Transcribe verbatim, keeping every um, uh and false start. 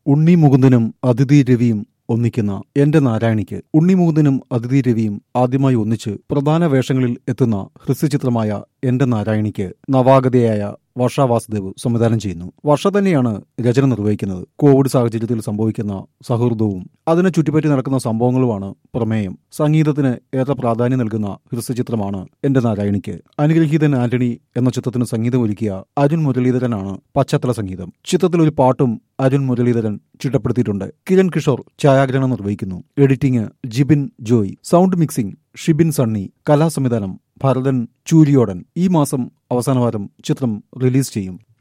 ഉണ്ണി മുകുന്ദനും അതിഥി രവിയും ഒന്നിക്കുന്ന എന്റെ നാരായണിക്ക് ഉണ്ണി മുകുന്ദനും അതിഥി രവിയും ആദ്യമായി ഒന്നിച്ച് പ്രധാന വേഷങ്ങളിൽ എത്തുന്ന ഹ്രസ്വചിത്രമായ എന്റെ നാരായണിക്ക് നവാഗതയായ വർഷ വാസുദേവ് സംവിധാനം ചെയ്യുന്നു. വർഷ തന്നെയാണ് രചന നിർവഹിക്കുന്നത്. കോവിഡ് സാഹചര്യത്തിൽ സംഭവിക്കുന്ന സൗഹൃദവും അതിനെ ചുറ്റിപ്പറ്റി നടക്കുന്ന സംഭവങ്ങളുമാണ് പ്രമേയം. സംഗീതത്തിന് ഏറെ പ്രാധാന്യം നൽകുന്ന ഹ്രസ്വചിത്രമാണ് എന്റെ നാരായണിക്ക്. അനുഗ്രഹീതൻ ആന്റണി എന്ന ചിത്രത്തിന് സംഗീതം ഒരുക്കിയ അരുൺ മുരളീധരനാണ് പശ്ചാത്തല സംഗീതം. ചിത്രത്തിൽ ഒരു പാട്ടും അരുൺ മുരളീധരൻ ചിട്ടപ്പെടുത്തിയിട്ടുണ്ട്. കിരൺ കിഷോർ ഛായാഗ്രഹണം നിർവഹിക്കുന്നു. Editing Jibin Joy, sound mixing Shibin Sunny, കലാസംവിധാനം ഭരതൻ ചൂരിയോടൻ. ഈ മാസം അവസാനവാരം ചിത്രം റിലീസ് ചെയ്യും.